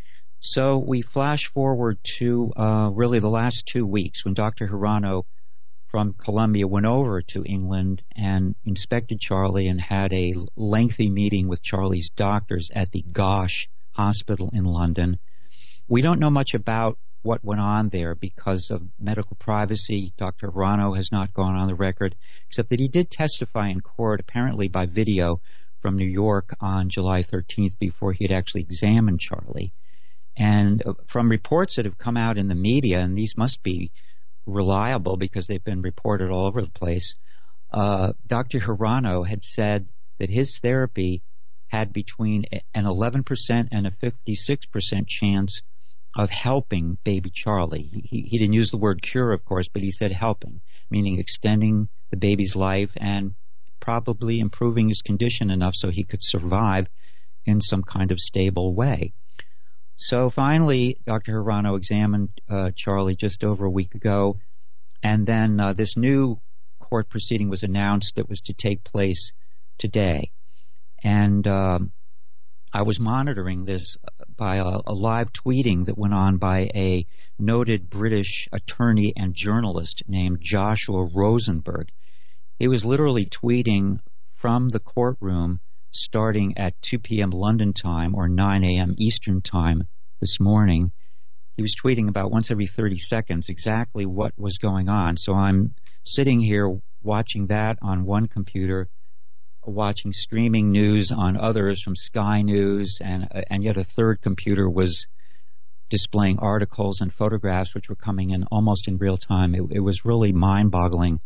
So we flash forward to uh, really the last two weeks when Doctor Hirano from Columbia went over to England and inspected Charlie and had a lengthy meeting with Charlie's doctors at the Gosh Hospital in London. We don't know much about what went on there because of medical privacy. Doctor Hirano has not gone on the record, except that he did testify in court, apparently by video, from New York on July thirteenth before he had actually examined Charlie. And from reports that have come out in the media, and these must be reliable because they've been reported all over the place, uh, Doctor Hirano had said that his therapy had between an eleven percent and a fifty-six percent chance of helping baby Charlie. He, he didn't use the word cure, of course, but he said helping, meaning extending the baby's life and probably improving his condition enough so he could survive in some kind of stable way. So finally, Doctor Hirano examined uh, Charlie just over a week ago, and then uh, this new court proceeding was announced that was to take place today. And um, I was monitoring this by a, a live tweeting that went on by a noted British attorney and journalist named Joshua Rosenberg. He was literally tweeting from the courtroom starting at two p.m. London time or nine a.m. Eastern time this morning. He was tweeting about once every thirty seconds exactly what was going on. So I'm sitting here watching that on one computer, watching streaming news on others from Sky News, and uh, and yet a third computer was displaying articles and photographs which were coming in almost in real time. It, it was really mind-boggling.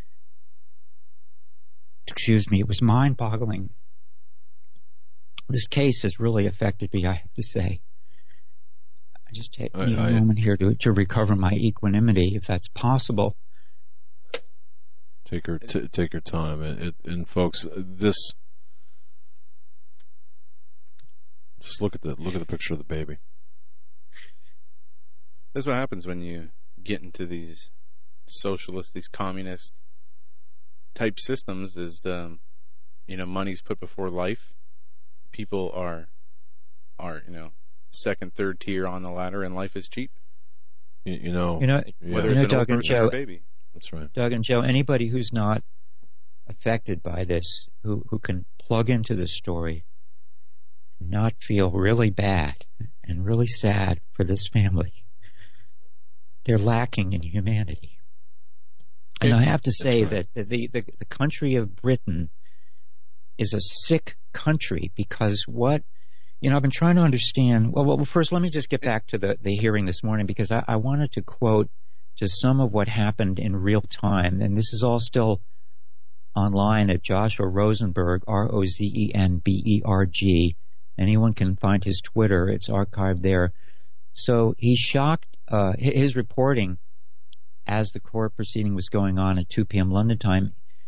Excuse me, it was mind-boggling. This case has really affected me, I have to say. I just take I, need a I, moment here to to recover my equanimity, if that's possible. Take her, t- take her time, and, it, and folks, this. Just look at the look at the picture of the baby. That's what happens when you get into these socialist, these communist type systems. Is um, you know, money's put before life. People are are you know second, third tier on the ladder, and life is cheap. You, you know, you know, yeah. whether you it's know, an Doug old and person Joe, or a baby. That's right. Doug and Joe, anybody who's not affected by this, who who can plug into this story, not feel really bad and really sad for this family. They're lacking in humanity. And it, I have to say right. that the, the the country of Britain is a sick country because what, you know, I've been trying to understand. Well, well first, let me just get back to the, the hearing this morning because I, I wanted to quote just some of what happened in real time. And this is all still online at Joshua Rosenberg, R O Z E N B E R G. Anyone can find his Twitter. It's archived there. So he shocked uh, his reporting as the court proceeding was going on at two p.m. London time.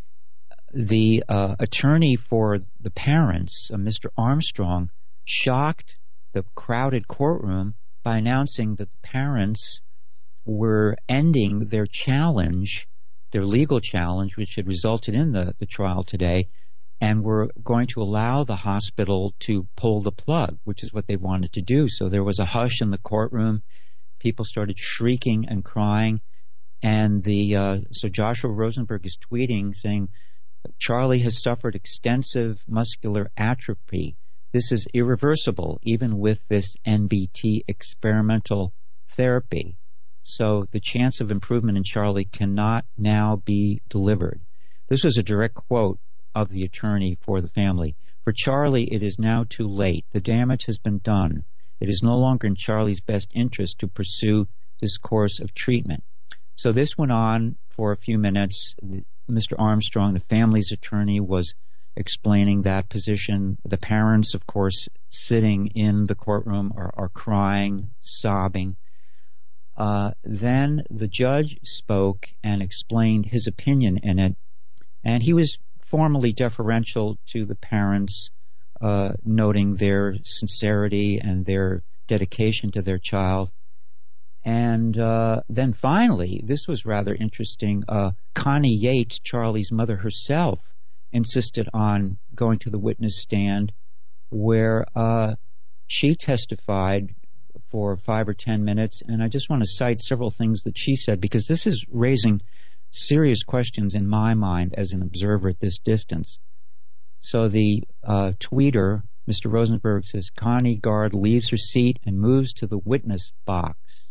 The uh, attorney for the parents, uh, Mister Armstrong, shocked the crowded courtroom by announcing that the parents were ending their challenge, their legal challenge, which had resulted in the, the trial today, and were going to allow the hospital to pull the plug, which is what they wanted to do. So there was a hush in the courtroom. People started shrieking and crying. And the uh, so Joshua Rosenberg is tweeting saying, Charlie has suffered extensive muscular atrophy. This is irreversible, even with this N B T experimental therapy. So the chance of improvement in Charlie cannot now be delivered. This was a direct quote of the attorney for the family. For Charlie, it is now too late. The damage has been done. It is no longer in Charlie's best interest to pursue this course of treatment. So this went on for a few minutes. Mister Armstrong, the family's attorney, was explaining that position. The parents, of course, sitting in the courtroom are, are crying, sobbing. Uh, then the judge spoke and explained his opinion in it, and he was formally deferential to the parents, uh, noting their sincerity and their dedication to their child. And uh, then finally, this was rather interesting, uh, Connie Yates, Charlie's mother herself, insisted on going to the witness stand where uh, she testified for five or ten minutes, and I just want to cite several things that she said, because this is raising serious questions in my mind as an observer at this distance. So the uh, tweeter, Mister Rosenberg, says, Connie Gard leaves her seat and moves to the witness box.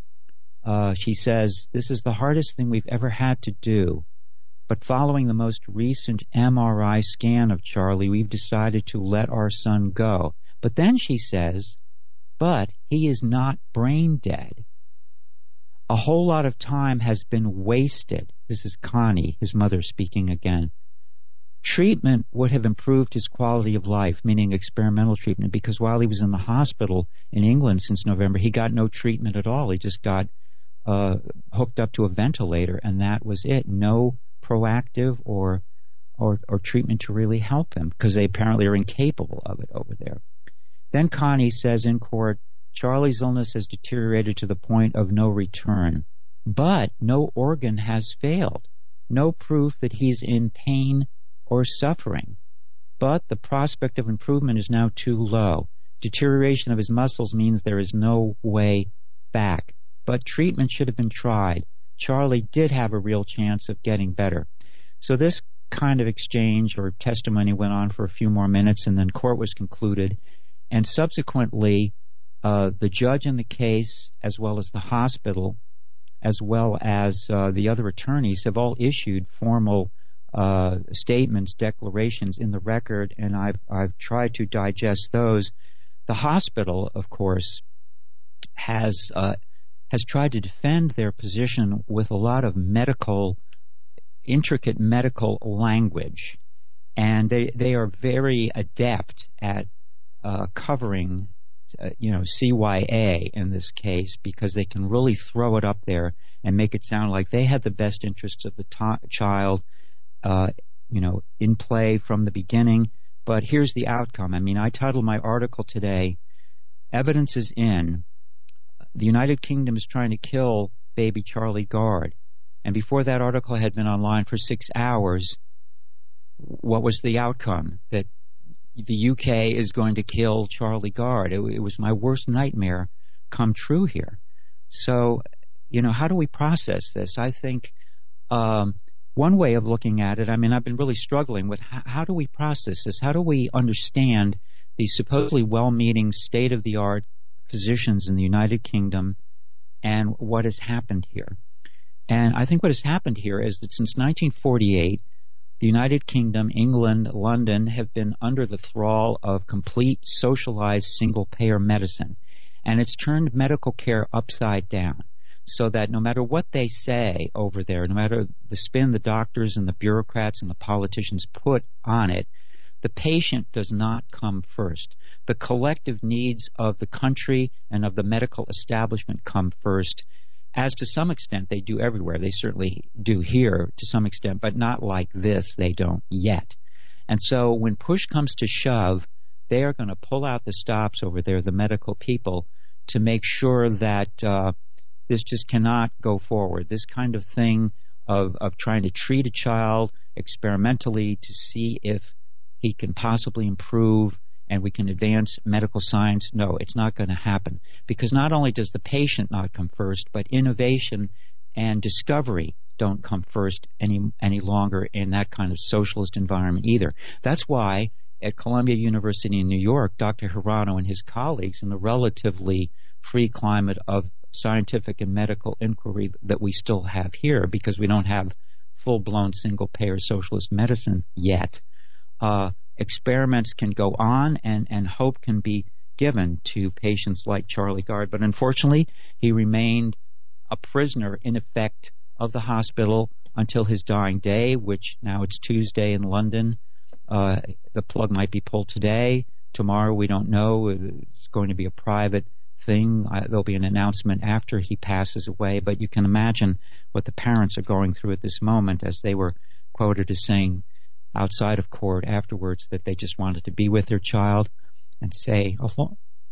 Uh, she says, this is the hardest thing we've ever had to do. But following the most recent M R I scan of Charlie, we've decided to let our son go. But then she says, but he is not brain dead. A whole lot of time has been wasted. This is Connie, his mother, speaking again. Treatment would have improved his quality of life, meaning experimental treatment, because while he was in the hospital in England since November, he got no treatment at all. He just got uh, hooked up to a ventilator, and that was it. No proactive or, or, or treatment to really help him, because they apparently are incapable of it over there. Then Connie says in court, Charlie's illness has deteriorated to the point of no return, but no organ has failed. No proof that he's in pain or suffering. But the prospect of improvement is now too low. Deterioration of his muscles means there is no way back. But treatment should have been tried. Charlie did have a real chance of getting better. So this kind of exchange or testimony went on for a few more minutes, and then court was concluded. And subsequently, uh, the judge in the case, as well as the hospital, as well as uh, the other attorneys, have all issued formal uh, statements, declarations in the record, and I've, I've tried to digest those. The hospital, of course, has uh, has tried to defend their position with a lot of medical, intricate medical language, and they they are very adept at uh, covering, uh, you know, C Y A in this case, because they can really throw it up there and make it sound like they had the best interests of the to- child, uh, you know, in play from the beginning. But here's the outcome. I mean, I titled my article today, Evidence is In. The United Kingdom is trying to kill baby Charlie Gard. And before that article had been online for six hours, what was the outcome? That the U K is going to kill Charlie Gard. It, it was my worst nightmare come true here. So, you know, how do we process this? I think um, one way of looking at it, I mean, I've been really struggling with how, how do we process this? How do we understand these supposedly well-meaning, state-of-the-art physicians in the United Kingdom and what has happened here? And I think what has happened here is that since nineteen forty-eight, the United Kingdom, England, London have been under the thrall of complete socialized single-payer medicine. And it's turned medical care upside down, so that no matter what they say over there, no matter the spin the doctors and the bureaucrats and the politicians put on it, the patient does not come first. The collective needs of the country and of the medical establishment come first, as to some extent they do everywhere. They certainly do here to some extent, but not like this. They don't yet. And so when push comes to shove, they are going to pull out the stops over there, the medical people, to make sure that uh, this just cannot go forward. This kind of thing of, of trying to treat a child experimentally to see if he can possibly improve and we can advance medical science, no, it's not going to happen. Because not only does the patient not come first, but innovation and discovery don't come first any any longer in that kind of socialist environment either. That's why at Columbia University in New York, Doctor Hirano and his colleagues, in the relatively free climate of scientific and medical inquiry that we still have here, because we don't have full-blown single-payer socialist medicine yet, uh, experiments can go on and, and hope can be given to patients like Charlie Gard. But unfortunately, he remained a prisoner, in effect, of the hospital until his dying day, which now it's Tuesday in London. Uh, the plug might be pulled today. Tomorrow, we don't know. It's going to be a private thing. Uh, there'll be an announcement after he passes away. But you can imagine what the parents are going through at this moment, as they were quoted as saying outside of court afterwards that they just wanted to be with their child and say a long,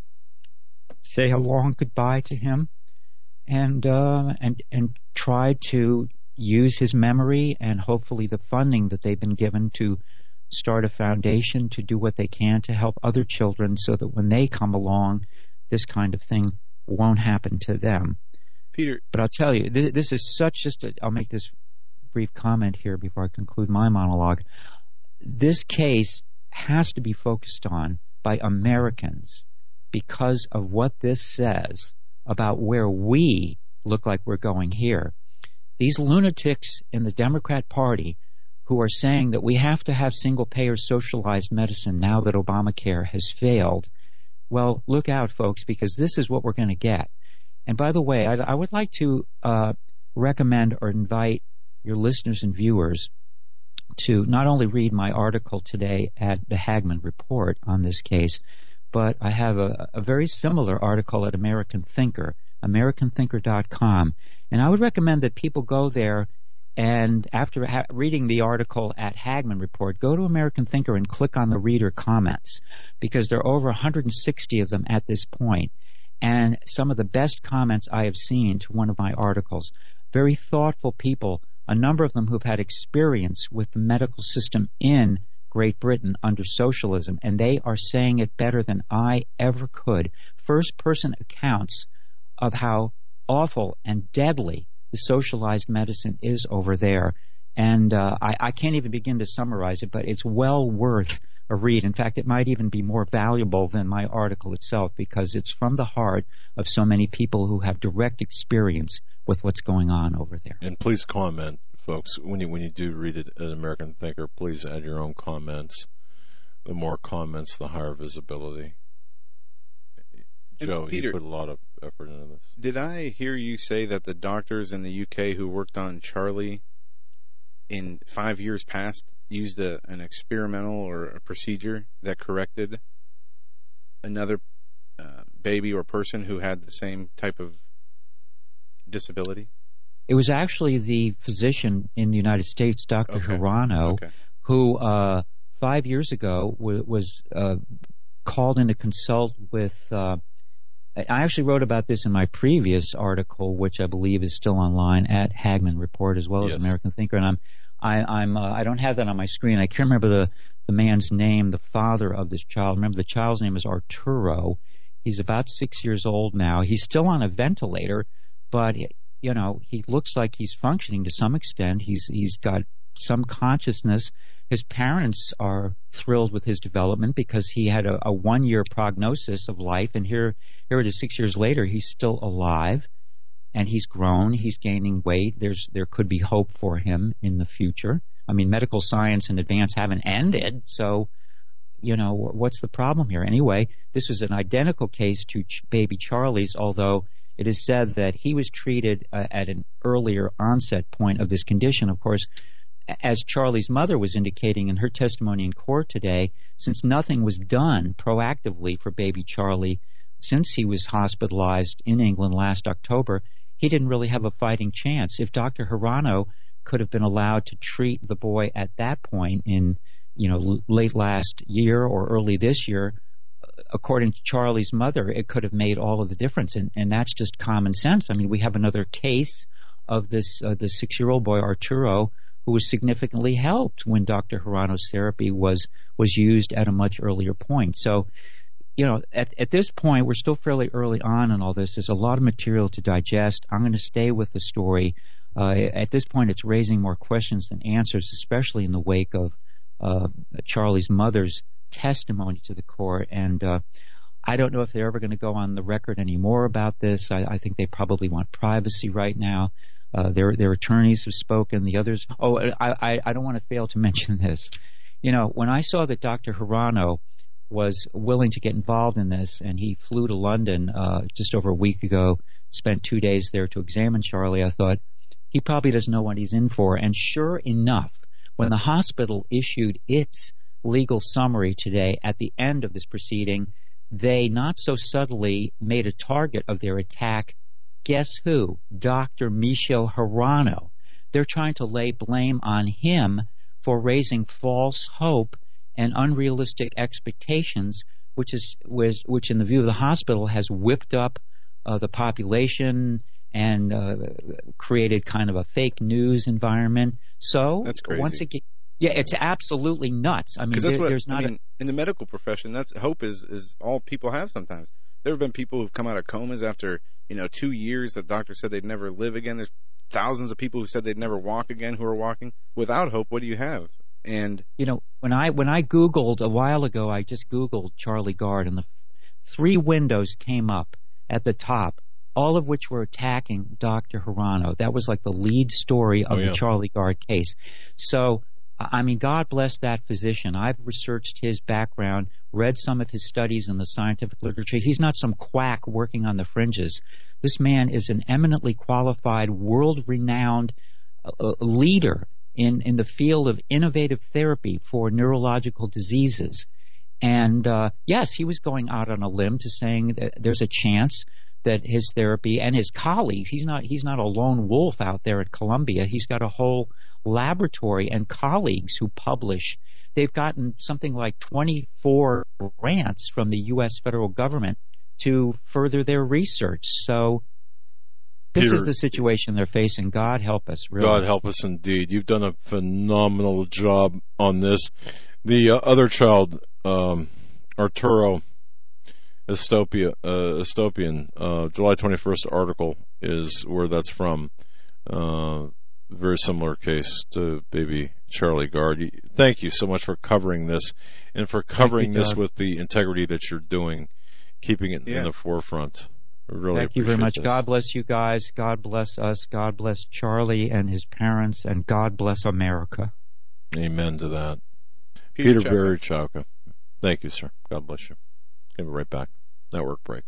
say a long goodbye to him, and uh, and and try to use his memory and hopefully the funding that they've been given to start a foundation to do what they can to help other children, so that when they come along, this kind of thing won't happen to them. Peter. But I'll tell you, this, this is such just a, I'll make this brief comment here before I conclude my monologue. This case has to be focused on by Americans because of what this says about where we look like we're going here. These lunatics in the Democrat Party who are saying that we have to have single-payer socialized medicine now that Obamacare has failed, well, look out, folks, because this is what we're going to get. And by the way, I, I would like to uh, recommend or invite your listeners and viewers to not only read my article today at the Hagmann Report on this case, but I have a, a very similar article at American Thinker, american thinker dot com. And I would recommend that people go there and after ha- reading the article at Hagmann Report, go to American Thinker and click on the reader comments because there are over one hundred sixty of them at this point. And some of the best comments I have seen to one of my articles. Very thoughtful people, a number of them who've had experience with the medical system in Great Britain under socialism, and they are saying it better than I ever could. First-person accounts of how awful and deadly the socialized medicine is over there. And uh, I, I can't even begin to summarize it, but it's well worth a read. In fact, it might even be more valuable than my article itself because it's from the heart of so many people who have direct experience with what's going on over there. And please comment, folks, when you when you do read it at American Thinker, please add your own comments. The more comments, the higher visibility. Joe, Peter, you put a lot of effort into this. Did I hear you say that the doctors in the U K who worked on Charlie in five years past used a, an experimental or a procedure that corrected another uh, baby or person who had the same type of disability? It was actually the physician in the United States, Doctor Okay. Hirano, Okay. who uh, five years ago w- was uh, called in to consult with uh, I actually wrote about this in my previous article, which I believe is still online at Hagmann Report as well Yes. as American Thinker. And I'm, I, I'm, uh, I don't have that on my screen. I can't remember the the man's name, the father of this child. Remember, the child's name is Arturo. He's about six years old now. He's still on a ventilator, but you know he looks like he's functioning to some extent. He's he's got some consciousness. His parents are thrilled with his development because he had a, a one-year prognosis of life, and here, here it is six years later, he's still alive, and he's grown, he's gaining weight. There's there could be hope for him in the future. I mean, medical science and advance haven't ended, so, you know, what's the problem here? Anyway, this was an identical case to Ch- baby Charlie's, although it is said that he was treated uh, at an earlier onset point of this condition. Of course, as Charlie's mother was indicating in her testimony in court today, since nothing was done proactively for baby Charlie since he was hospitalized in England last October, he didn't really have a fighting chance. If Doctor Hirano could have been allowed to treat the boy at that point in, you know, late last year or early this year, according to Charlie's mother, it could have made all of the difference, and, and that's just common sense. I mean, we have another case of this uh, the six-year-old boy, Arturo, who was significantly helped when Doctor Hirano's therapy was was used at a much earlier point. So, you know, at, at this point, we're still fairly early on in all this. There's a lot of material to digest. I'm going to stay with the story. Uh, at this point, it's raising more questions than answers, especially in the wake of uh, Charlie's mother's testimony to the court. And uh, I don't know if they're ever going to go on the record anymore about this. I, I think they probably want privacy right now. Uh, their their attorneys have spoken. The others. Oh, I, I I don't want to fail to mention this. You know, when I saw that Doctor Hirano was willing to get involved in this, and he flew to London uh, just over a week ago, spent two days there to examine Charlie, I thought he probably doesn't know what he's in for. And sure enough, when the hospital issued its legal summary today at the end of this proceeding, they not so subtly made a target of their attack. Guess who? Doctor Michio Hirano. They're trying to lay blame on him for raising false hope and unrealistic expectations, which is which, which in the view of the hospital has whipped up uh, the population and uh, created kind of a fake news environment. So That's crazy. Once again, yeah, it's absolutely nuts. I mean, that's there, what, there's not I mean, a in the medical profession, that's hope is, is all people have sometimes. There have been people who've come out of comas after, you know, two years that doctors said they'd never live again. There's thousands of people who said they'd never walk again who are walking. Without hope, what do you have? And you know, when I when I Googled a while ago, I just Googled Charlie Gard, and the three windows came up at the top, all of which were attacking Doctor Hirano. That was like the lead story of oh, yeah. the Charlie Gard case. So, I mean, God bless that physician. I've researched his background, read some of his studies in the scientific literature. He's not some quack working on the fringes. This man is an eminently qualified, world-renowned uh, leader in, in the field of innovative therapy for neurological diseases. And, uh, yes, he was going out on a limb to saying that there's a chance that his therapy and his colleagues, he's not he's not a lone wolf out there at Columbia. He's got a whole laboratory and colleagues who publish. They've gotten something like twenty-four grants from the U S federal government to further their research. So this Peter, is the situation they're facing. God help us, really. God help us indeed. You've done a phenomenal job on this. The uh, other child, um, Arturo Estopia, uh, Estopian, uh, July twenty-first article is where that's from. Uh, very similar case to baby Charlie Gard. Thank you so much for covering this and for covering you, this with the integrity that you're doing, keeping it yeah. in the forefront. I really Thank you very much. this. God bless you guys. God bless us. God bless Charlie and his parents, and God bless America. Amen to that. Peter, Peter Barichowka. Thank you, sir. God bless you. Give it right back. Network break.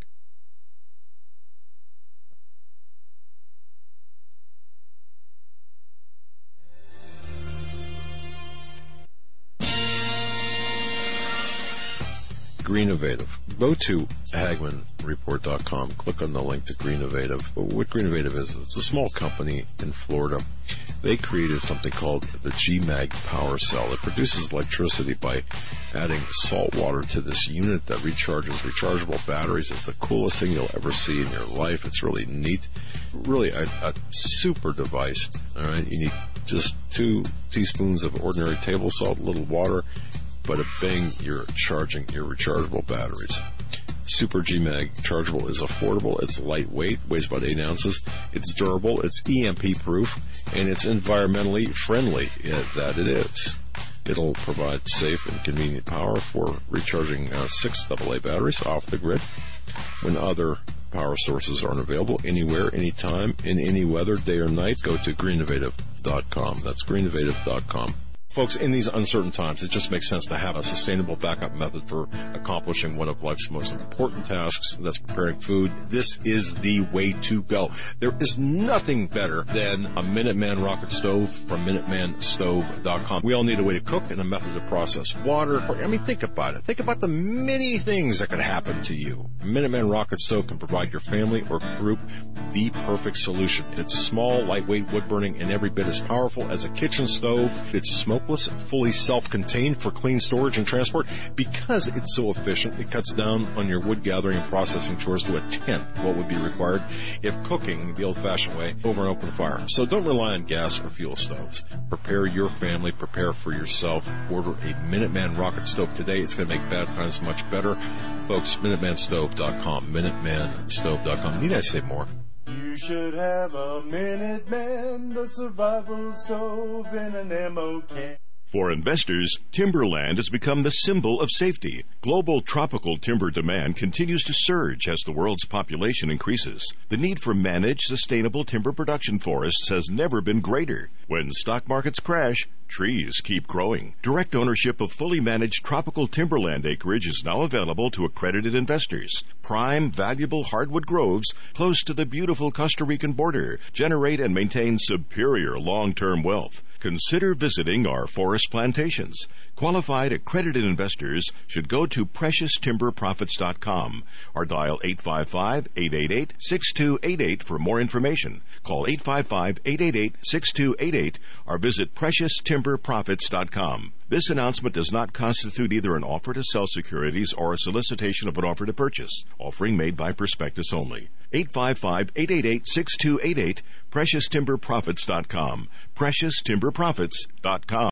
Greennovative. Go to Hagman Report dot com. Click on the link to Greennovative. What Greennovative is, it's a small company in Florida. They created something called the G MAG Power Cell. It produces electricity by adding salt water to this unit that recharges rechargeable batteries. It's the coolest thing you'll ever see in your life. It's really neat. Really a, a super device. All right, you need just two teaspoons of ordinary table salt, a little water, but a bang, you're charging your rechargeable batteries. Super G MAG chargeable is affordable, it's lightweight, weighs about eight ounces, it's durable, it's E M P proof, and it's environmentally friendly. Yeah, that it is. It'll provide safe and convenient power for recharging uh, six double A batteries off the grid when other power sources aren't available, anywhere, anytime, in any weather, day or night. Go to greennovative dot com. That's greennovative dot com. Folks, in these uncertain times, it just makes sense to have a sustainable backup method for accomplishing one of life's most important tasks, that's preparing food. This is the way to go. There is nothing better than a Minuteman rocket stove from minuteman stove dot com. We all need a way to cook and a method to process water. I mean, think about it. Think about the many things that could happen to you. A Minuteman rocket stove can provide your family or group the perfect solution. It's small, lightweight, wood-burning, and every bit as powerful as a kitchen stove. It's smokeless, fully self-contained for clean storage and transport. Because it's so efficient, it cuts down on your wood gathering and processing chores to a tenth what would be required if cooking the old-fashioned way over an open fire. So don't rely on gas or fuel stoves. Prepare your family, prepare for yourself. Order a Minuteman rocket stove today. It's going to make bad times much better. Folks, minuteman stove dot com, minuteman stove dot com. Need I say more? You should have a Minuteman, the survival stove in an ammo can. For investors, timberland has become the symbol of safety. Global tropical timber demand continues to surge as the world's population increases. The need for managed, sustainable timber production forests has never been greater. When stock markets crash, trees keep growing. Direct ownership of fully managed tropical timberland acreage is now available to accredited investors. Prime, valuable hardwood groves close to the beautiful Costa Rican border generate and maintain superior long-term wealth. Consider visiting our forest plantations. Qualified accredited investors should go to precious timber profits dot com or dial eight five five, eight eight eight, six two eight eight for more information. Call eight five five, eight eight eight, six two eight eight or visit precious timber profits dot com. This announcement does not constitute either an offer to sell securities or a solicitation of an offer to purchase. Offering made by prospectus only. eight five five, eight eight eight, six two eight eight, precious timber profits dot com. precious timber profits dot com.